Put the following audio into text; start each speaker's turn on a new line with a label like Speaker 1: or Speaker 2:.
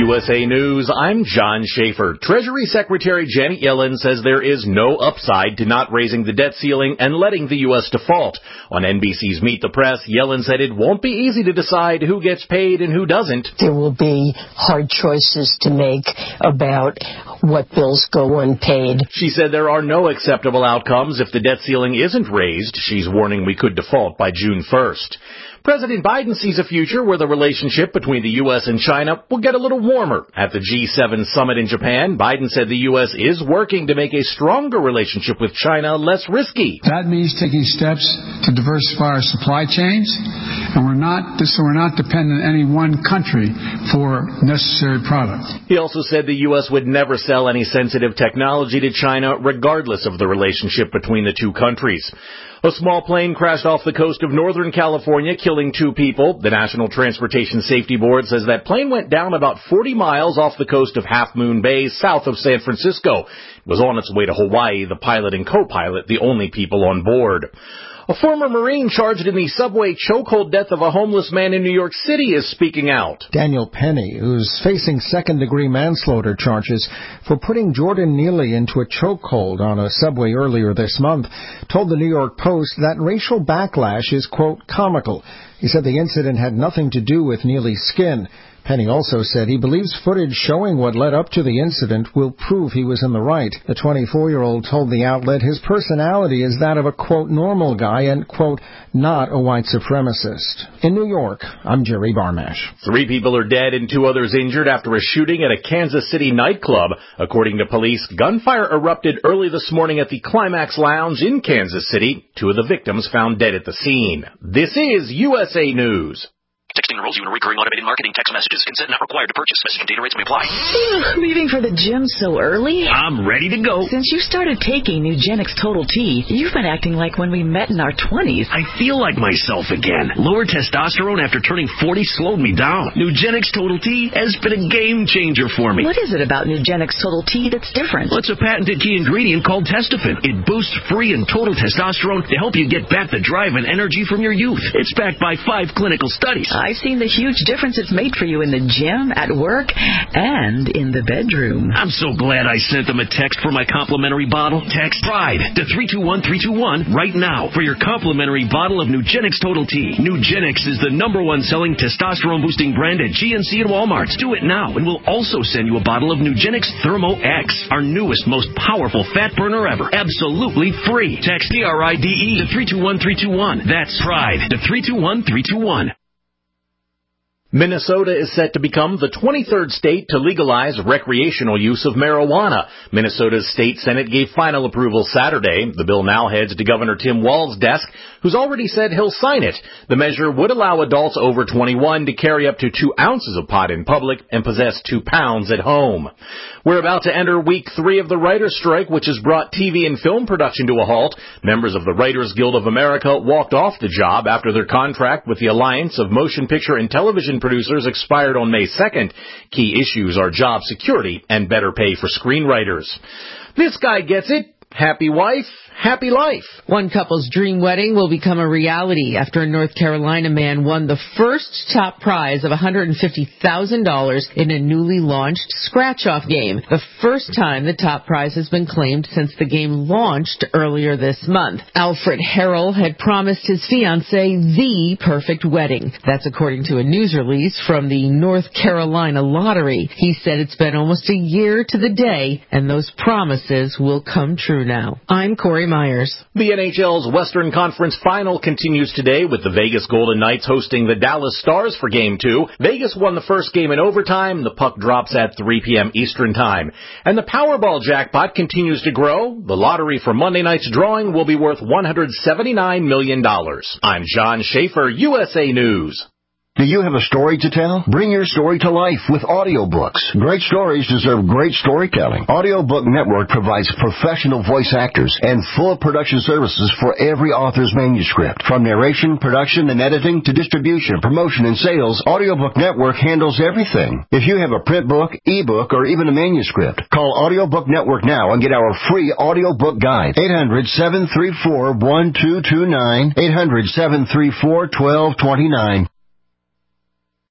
Speaker 1: USA News, I'm John Schaefer. Treasury Secretary Janet Yellen says there is no upside to not raising the debt ceiling and letting the U.S. default. On NBC's Meet the Press, Yellen said it won't be easy to decide who gets paid and who doesn't.
Speaker 2: There will be hard choices to make about what bills go unpaid.
Speaker 1: She said there are no acceptable outcomes if the debt ceiling isn't raised. She's warning we could default by June 1st. President Biden sees a future where the relationship between the U.S. and China will get a little warmer. At the G7 summit in Japan, Biden said the U.S. is working to make a stronger relationship with China less risky.
Speaker 3: That means taking steps to diversify our supply chains, and we're not dependent on any one country for necessary products.
Speaker 1: He also said the U.S. would never sell any sensitive technology to China, regardless of the relationship between the two countries. A small plane crashed off the coast of Northern California, killing 2 people. The National Transportation Safety Board says that plane went down about 40 miles off the coast of Half Moon Bay, south of San Francisco. It was on its way to Hawaii, the pilot and co-pilot, the only people on board. A former Marine charged in the subway chokehold death of a homeless man in New York City is speaking out.
Speaker 4: Daniel Penny, who's facing second-degree manslaughter charges for putting Jordan Neely into a chokehold on a subway earlier this month, told the New York Post that racial backlash is, quote, comical. He said the incident had nothing to do with Neely's skin. Penny also said he believes footage showing what led up to the incident will prove he was in the right. The 24-year-old told the outlet his personality is that of a, quote, normal guy and, quote, not a white supremacist. In New York, I'm Jerry Barmash.
Speaker 1: 3 people are dead and 2 others injured after a shooting at a Kansas City nightclub. According to police, gunfire erupted early this morning at the Climax Lounge in Kansas City. 2 of the victims found dead at the scene. This is USA News.
Speaker 5: Texting enrolls you in recurring automated marketing text messages. Consent not required to purchase. Message and data rates may apply.
Speaker 6: Leaving for the gym so early?
Speaker 5: I'm ready to go.
Speaker 6: Since you started taking Nugenix Total T, you've been acting like when we met in our 20s.
Speaker 5: I feel like myself again. Lower testosterone after turning 40 slowed me down. Nugenix Total T has been a game changer for me.
Speaker 6: What is it about Nugenix Total T that's different?
Speaker 5: Well, it's a patented key ingredient called Testofen. It boosts free and total testosterone to help you get back the drive and energy from your youth. It's backed by 5 clinical studies.
Speaker 6: I've seen the huge difference it's made for you in the gym, at work, and in the bedroom.
Speaker 5: I'm so glad I sent them a text for my complimentary bottle. Text PRIDE to 321321 right now for your complimentary bottle of Nugenix Total T. Nugenix is the #1 selling testosterone-boosting brand at GNC and Walmart. Do it now, and we'll also send you a bottle of Nugenix Thermo X, our newest, most powerful fat burner ever. Absolutely free. Text PRIDE to 321321. That's PRIDE to 321321.
Speaker 1: Minnesota is set to become the 23rd state to legalize recreational use of marijuana. Minnesota's state Senate gave final approval Saturday. The bill now heads to Governor Tim Walz's desk, who's already said he'll sign it. The measure would allow adults over 21 to carry up to 2 ounces of pot in public and possess 2 pounds at home. We're about to enter week 3 of the writer's strike, which has brought TV and film production to a halt. Members of the Writers Guild of America walked off the job after their contract with the Alliance of Motion Picture and Television Producers expired on May 2nd. Key issues are job security and better pay for screenwriters. This guy gets it. Happy wife, happy life.
Speaker 7: One couple's dream wedding will become a reality after a North Carolina man won the first top prize of $150,000 in a newly launched scratch-off game. The first time the top prize has been claimed since the game launched earlier this month. Alfred Harrell had promised his fiancée the perfect wedding. That's according to a news release from the North Carolina Lottery. He said it's been almost a year to the day, and those promises will come true now. I'm Corey Myers.
Speaker 1: The NHL's Western Conference Final continues today with the Vegas Golden Knights hosting the Dallas Stars for Game 2. Vegas won the first game in overtime. The puck drops at 3 p.m. Eastern Time. And the Powerball jackpot continues to grow. The lottery for Monday night's drawing will be worth $179 million. I'm John Schaefer, USA News.
Speaker 8: Do you have a story to tell? Bring your story to life with audiobooks. Great stories deserve great storytelling. Audiobook Network provides professional voice actors and full production services for every author's manuscript. From narration, production, and editing to distribution, promotion, and sales, Audiobook Network handles everything. If you have a print book, ebook, or even a manuscript, call Audiobook Network now and get our free audiobook guide. 800-734-1229. 800-734-1229.